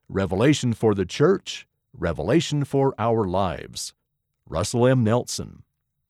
Revelation for the Church, Revelation for Our Lives. Russell M. Nelson.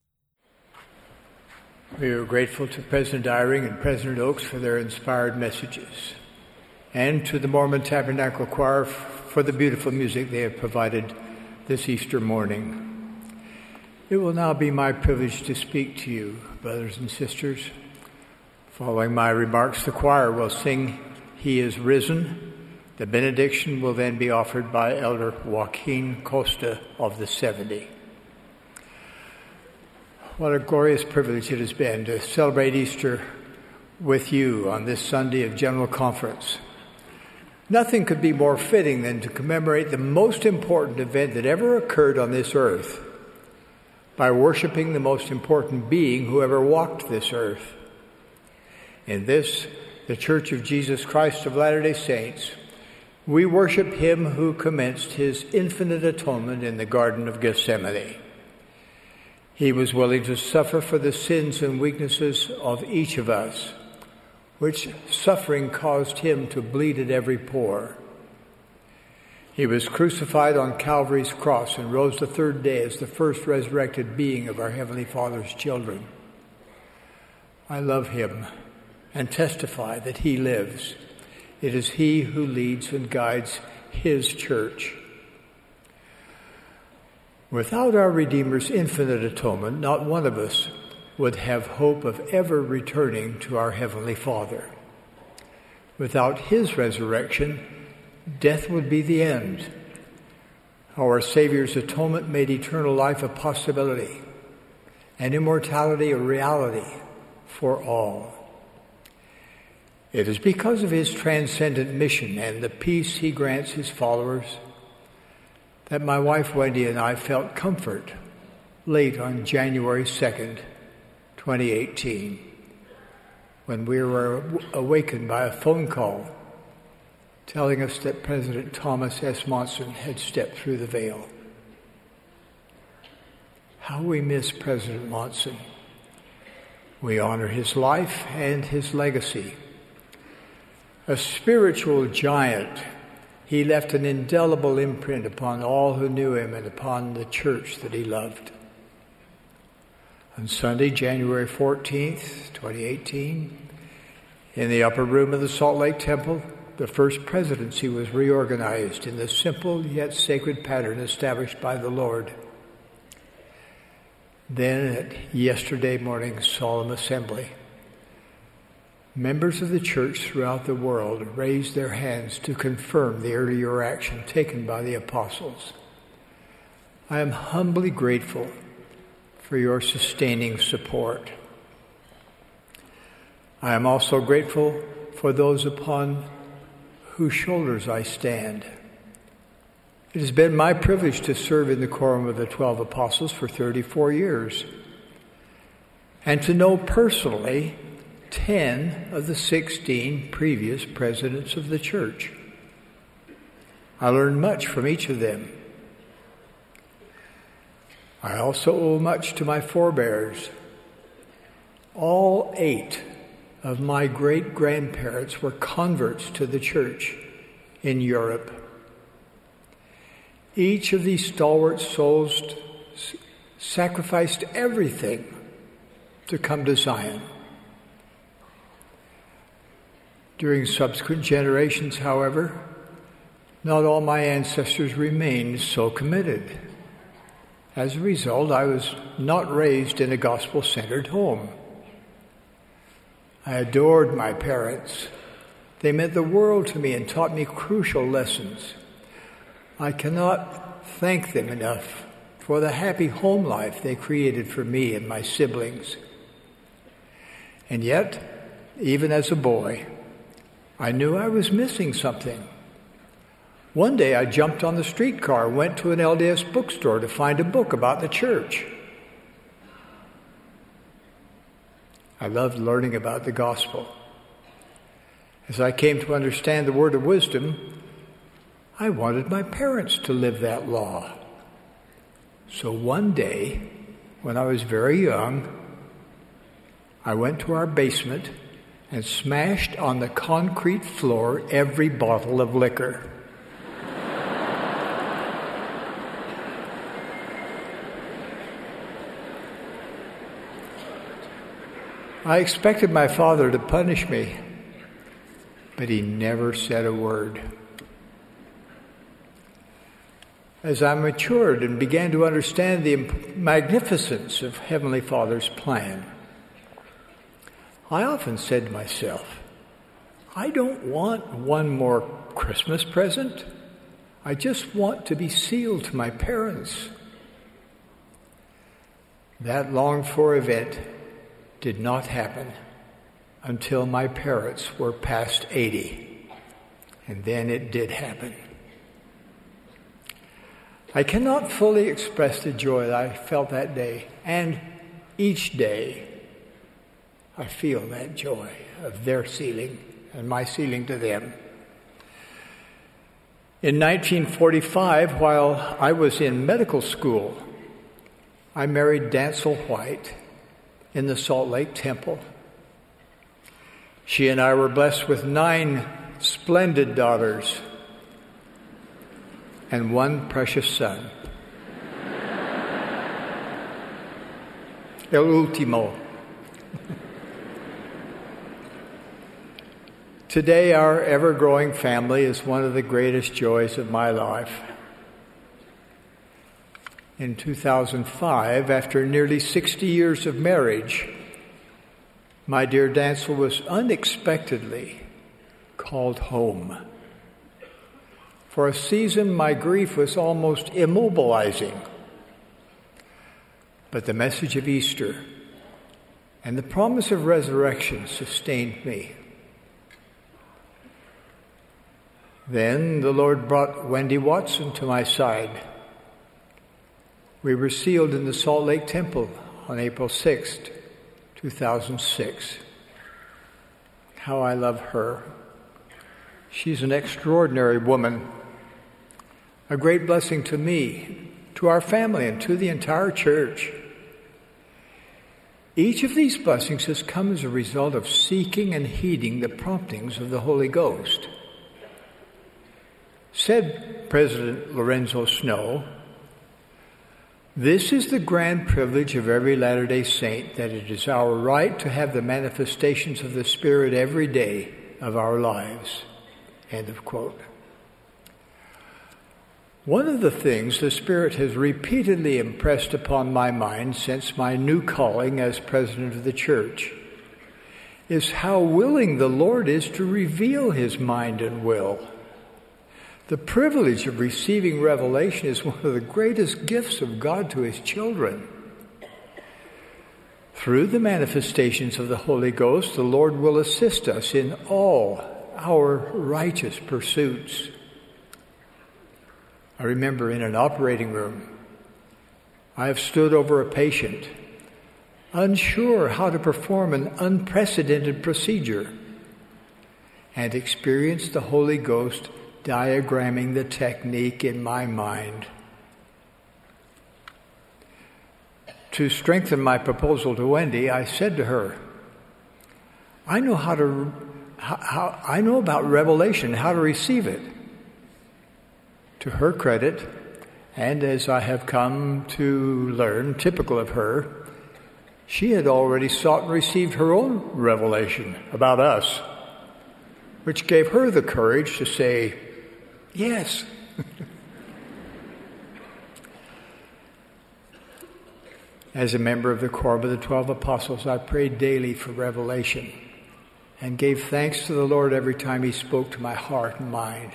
We are grateful to President Eyring and President Oakes for their inspired messages, and to the Mormon Tabernacle Choir for the beautiful music they have provided this Easter morning. It will now be my privilege to speak to you, brothers and sisters. Following my remarks, the choir will sing "He is Risen." The benediction will then be offered by Elder Joaquin Costa of the 70. What a glorious privilege it has been to celebrate Easter with you on this Sunday of General Conference. Nothing could be more fitting than to commemorate the most important event that ever occurred on this earth by worshiping the most important being who ever walked this earth. In this, the Church of Jesus Christ of Latter-day Saints, we worship him who commenced his infinite atonement in the Garden of Gethsemane. He was willing to suffer for the sins and weaknesses of each of us, which suffering caused him to bleed at every pore. He was crucified on Calvary's cross and rose the third day as the first resurrected being of our Heavenly Father's children. I love him and testify that he lives. It is he who leads and guides his church. Without our Redeemer's infinite atonement, not one of us would have hope of ever returning to our Heavenly Father. Without his resurrection, death would be the end. Our Savior's atonement made eternal life a possibility and immortality a reality for all. It is because of his transcendent mission and the peace he grants his followers that my wife Wendy and I felt comfort late on January 2nd, 2018, when we were awakened by a phone call telling us that President Thomas S. Monson had stepped through the veil. How we miss President Monson. We honor his life and his legacy. A spiritual giant, he left an indelible imprint upon all who knew him and upon the church that he loved. On Sunday, January 14th, 2018, in the upper room of the Salt Lake Temple, the First Presidency was reorganized in the simple yet sacred pattern established by the Lord. Then at yesterday morning's solemn assembly, members of the church throughout the world raised their hands to confirm the earlier action taken by the apostles. I am humbly grateful for your sustaining support. I am also grateful for those upon whose shoulders I stand. It has been my privilege to serve in the quorum of the 12 apostles for 34 years and to know personally 10 of the 16 previous presidents of the church. I learned much from each of them. I also owe much to my forebears. All 8 of my great-grandparents were converts to the church in Europe. Each of these stalwart souls sacrificed everything to come to Zion. During subsequent generations, however, not all my ancestors remained so committed. As a result, I was not raised in a gospel-centered home. I adored my parents. They meant the world to me and taught me crucial lessons. I cannot thank them enough for the happy home life they created for me and my siblings. And yet, even as a boy, I knew I was missing something. One day I jumped on the streetcar, went to an LDS bookstore to find a book about the church. I loved learning about the gospel. As I came to understand the word of wisdom, I wanted my parents to live that law. So one day, when I was very young, I went to our basement and smashed on the concrete floor every bottle of liquor. I expected my father to punish me, but he never said a word. As I matured and began to understand the magnificence of Heavenly Father's plan, I often said to myself, I don't want one more Christmas present. I just want to be sealed to my parents. That longed-for event did not happen until my parents were past 80, and then it did happen. I cannot fully express the joy that I felt that day, and each day I feel that joy of their sealing and my sealing to them. In 1945, while I was in medical school, I married Dancel White in the Salt Lake Temple. She and I were blessed with 9 splendid daughters and 1 precious son. El último. Today, our ever-growing family is one of the greatest joys of my life. In 2005, after nearly 60 years of marriage, my dear Dancel was unexpectedly called home. For a season, my grief was almost immobilizing. But the message of Easter and the promise of resurrection sustained me. Then the Lord brought Wendy Watson to my side. We were sealed in the Salt Lake Temple on April 6th, 2006. How I love her. She's an extraordinary woman, a great blessing to me, to our family, and to the entire church. Each of these blessings has come as a result of seeking and heeding the promptings of the Holy Ghost. Said President Lorenzo Snow, "This is the grand privilege of every Latter-day Saint, that it is our right to have the manifestations of the Spirit every day of our lives." End of quote. One of the things the Spirit has repeatedly impressed upon my mind since my new calling as president of the church is how willing the Lord is to reveal His mind and will. The privilege of receiving revelation is one of the greatest gifts of God to His children. Through the manifestations of the Holy Ghost, the Lord will assist us in all our righteous pursuits. I remember in an operating room, I have stood over a patient, unsure how to perform an unprecedented procedure, and experienced the Holy Ghost diagramming the technique in my mind. To strengthen my proposal to Wendy, I said to her, I know about revelation, how to receive it. To her credit, and as I have come to learn, typical of her, she had already sought and received her own revelation about us, which gave her the courage to say, yes. As a member of the Quorum of the 12 Apostles, I prayed daily for revelation and gave thanks to the Lord every time He spoke to my heart and mind.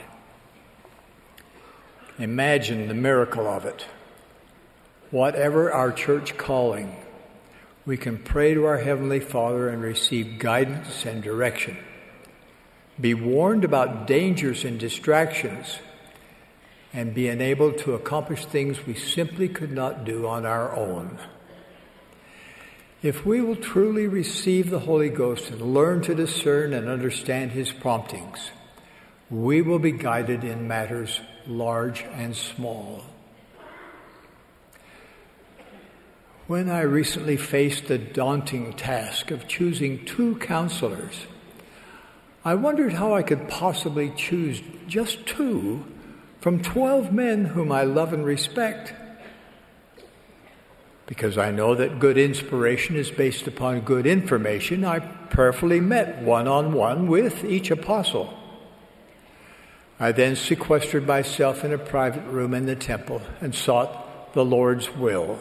Imagine the miracle of it. Whatever our church calling, we can pray to our Heavenly Father and receive guidance and direction. Be warned about dangers and distractions, and be enabled to accomplish things we simply could not do on our own. If we will truly receive the Holy Ghost and learn to discern and understand His promptings, we will be guided in matters large and small. When I recently faced the daunting task of choosing 2 counselors, I wondered how I could possibly choose just 2 from 12 men whom I love and respect. Because I know that good inspiration is based upon good information, I prayerfully met one-on-one with each apostle. I then sequestered myself in a private room in the temple and sought the Lord's will.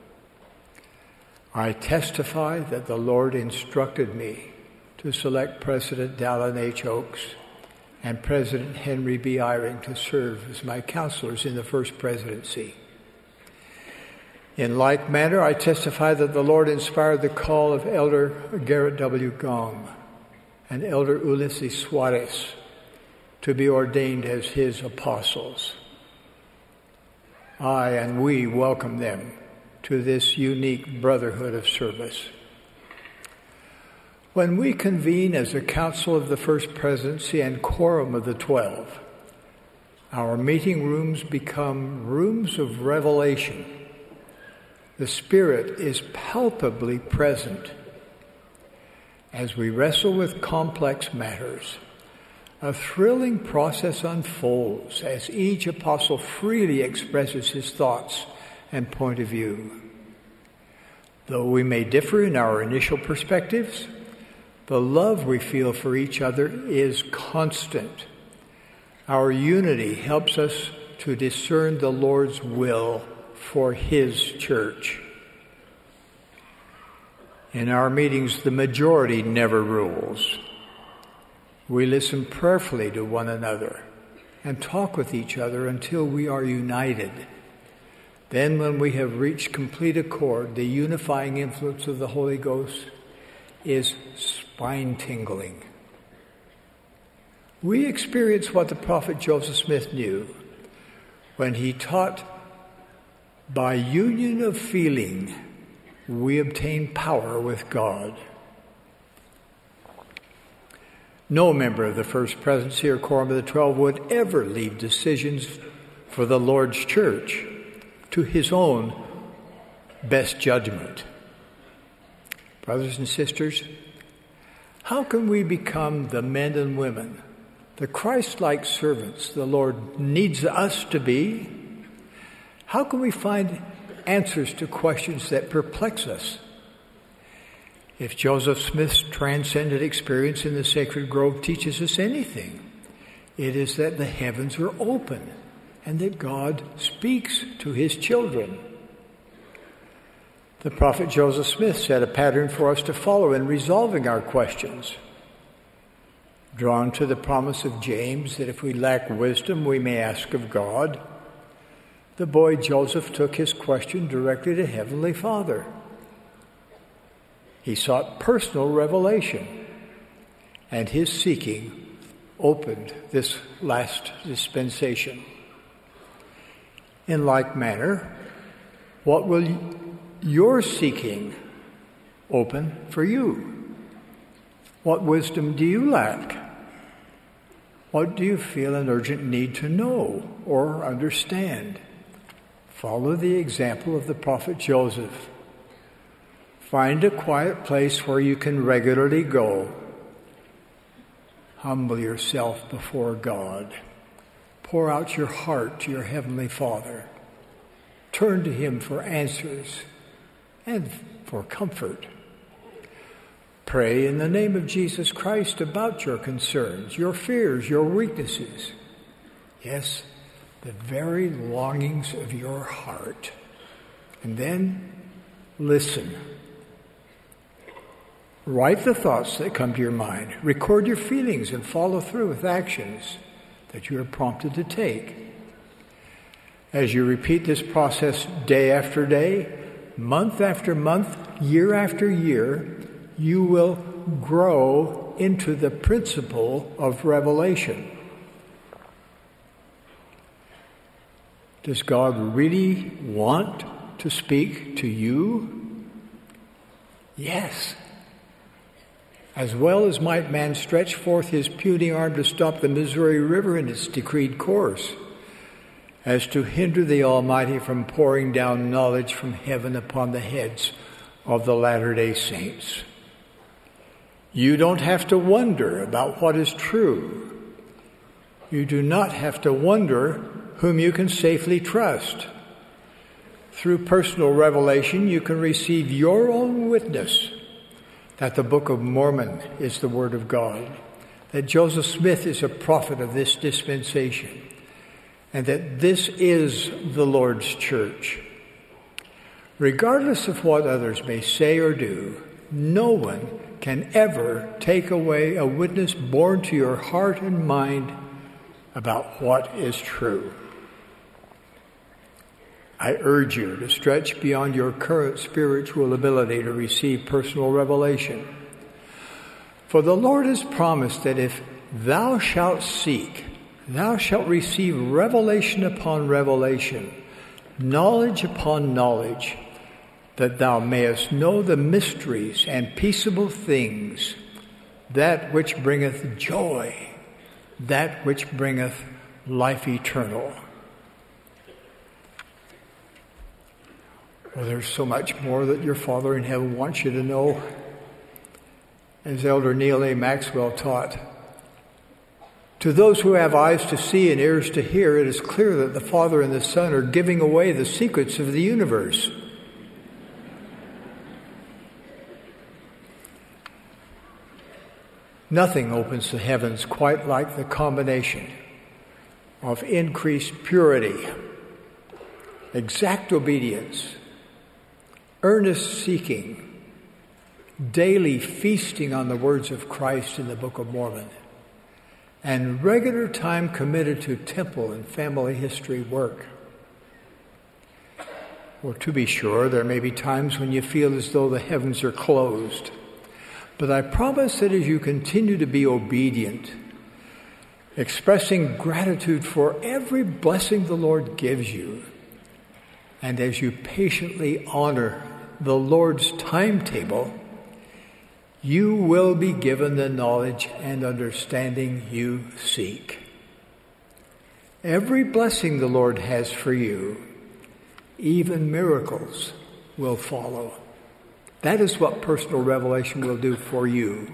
I testify that the Lord instructed me to select President Dallin H. Oaks and President Henry B. Eyring to serve as my counselors in the first presidency. In like manner, I testify that the Lord inspired the call of Elder Garrett W. Gong and Elder Ulysses Suarez to be ordained as his apostles. I and we welcome them to this unique brotherhood of service. When we convene as a council of the First Presidency and quorum of the 12, our meeting rooms become rooms of revelation. The Spirit is palpably present. As we wrestle with complex matters, a thrilling process unfolds as each apostle freely expresses his thoughts and point of view. Though we may differ in our initial perspectives, the love we feel for each other is constant. Our unity helps us to discern the Lord's will for His church. In our meetings, the majority never rules. We listen prayerfully to one another and talk with each other until we are united. Then, when we have reached complete accord, the unifying influence of the Holy Ghost is spine-tingling. We experience what the prophet Joseph Smith knew when he taught, by union of feeling, we obtain power with God. No member of the First Presidency or Quorum of the 12 would ever leave decisions for the Lord's church to his own best judgment. Brothers and sisters, how can we become the men and women, the Christ-like servants the Lord needs us to be? How can we find answers to questions that perplex us? If Joseph Smith's transcendent experience in the sacred grove teaches us anything, it is that the heavens are open and that God speaks to his children. The prophet Joseph Smith set a pattern for us to follow in resolving our questions. Drawn to the promise of James that if we lack wisdom, we may ask of God, the boy Joseph took his question directly to Heavenly Father. He sought personal revelation, and his seeking opened this last dispensation. In like manner, what will your seeking open for you? What wisdom do you lack? What do you feel an urgent need to know or understand? Follow the example of the prophet Joseph. Find a quiet place where you can regularly go. Humble yourself before God. Pour out your heart to your Heavenly Father. Turn to Him for answers and for comfort. Pray in the name of Jesus Christ about your concerns, your fears, your weaknesses. Yes, the very longings of your heart. And then listen. Write the thoughts that come to your mind. Record your feelings and follow through with actions that you are prompted to take. As you repeat this process day after day, month after month, year after year, you will grow into the principle of revelation. Does God really want to speak to you? Yes. As well as might man stretch forth his puny arm to stop the Missouri River in its decreed course, as to hinder the Almighty from pouring down knowledge from heaven upon the heads of the Latter-day Saints. You don't have to wonder about what is true. You do not have to wonder whom you can safely trust. Through personal revelation, you can receive your own witness that the Book of Mormon is the Word of God, that Joseph Smith is a prophet of this dispensation, and that this is the Lord's church. Regardless of what others may say or do, no one can ever take away a witness born to your heart and mind about what is true. I urge you to stretch beyond your current spiritual ability to receive personal revelation. For the Lord has promised that if thou shalt seek, thou shalt receive revelation upon revelation, knowledge upon knowledge, that thou mayest know the mysteries and peaceable things, that which bringeth joy, that which bringeth life eternal. Well, there's so much more that your Father in heaven wants you to know. As Elder Neil A. Maxwell taught, to those who have eyes to see and ears to hear, it is clear that the Father and the Son are giving away the secrets of the universe. Nothing opens the heavens quite like the combination of increased purity, exact obedience, earnest seeking, daily feasting on the words of Christ in the Book of Mormon, and regular time committed to temple and family history work. Well, to be sure, there may be times when you feel as though the heavens are closed. But I promise that as you continue to be obedient, expressing gratitude for every blessing the Lord gives you, and as you patiently honor the Lord's timetable, you will be given the knowledge and understanding you seek. Every blessing the Lord has for you, even miracles, will follow. That is what personal revelation will do for you.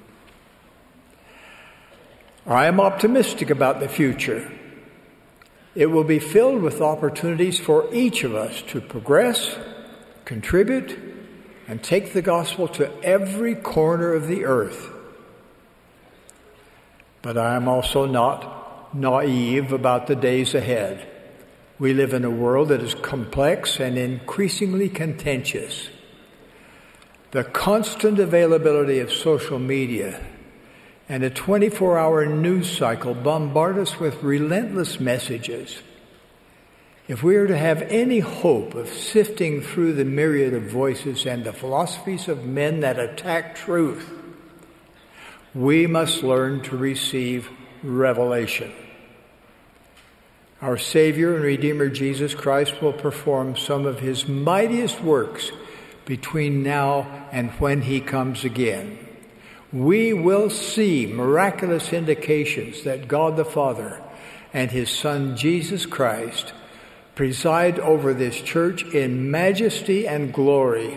I am optimistic about the future. It will be filled with opportunities for each of us to progress, contribute, and take the gospel to every corner of the earth. But I am also not naive about the days ahead. We live in a world that is complex and increasingly contentious. The constant availability of social media and a 24-hour news cycle bombard us with relentless messages. If we are to have any hope of sifting through the myriad of voices and the philosophies of men that attack truth, we must learn to receive revelation. Our Savior and Redeemer Jesus Christ will perform some of his mightiest works between now and when he comes again. We will see miraculous indications that God the Father and his Son Jesus Christ preside over this church in majesty and glory.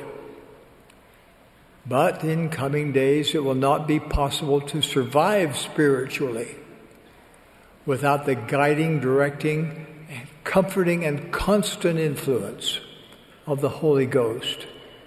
But in coming days it will not be possible to survive spiritually without the guiding, directing, and comforting and constant influence of the Holy Ghost.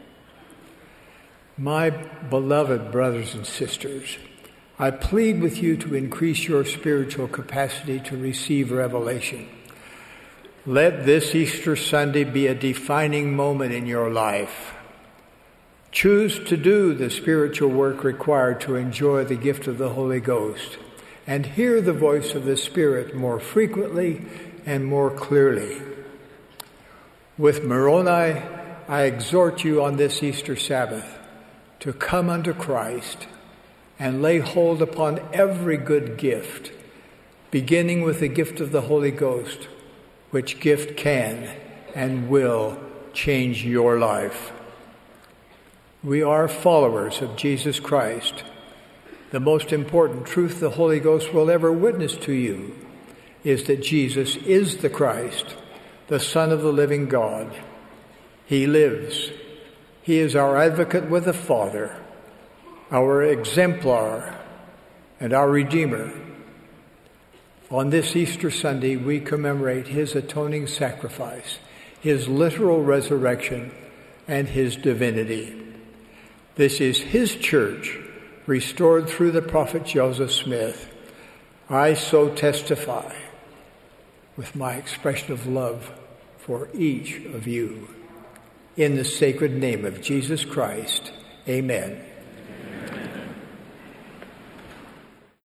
My beloved brothers and sisters, I plead with you to increase your spiritual capacity to receive revelation. Let this Easter Sunday be a defining moment in your life. Choose to do the spiritual work required to enjoy the gift of the Holy Ghost and hear the voice of the Spirit more frequently and more clearly. With Moroni, I exhort you on this Easter Sabbath to come unto Christ and lay hold upon every good gift, beginning with the gift of the Holy Ghost, which gift can and will change your life. We are followers of Jesus Christ. The most important truth the Holy Ghost will ever witness to you is that Jesus is the Christ, the Son of the living God. He lives. He is our advocate with the Father, our exemplar, and our Redeemer. On this Easter Sunday, we commemorate his atoning sacrifice, his literal resurrection, and his divinity. This is his church, restored through the prophet Joseph Smith. I so testify with my expression of love for each of you. In the sacred name of Jesus Christ, amen.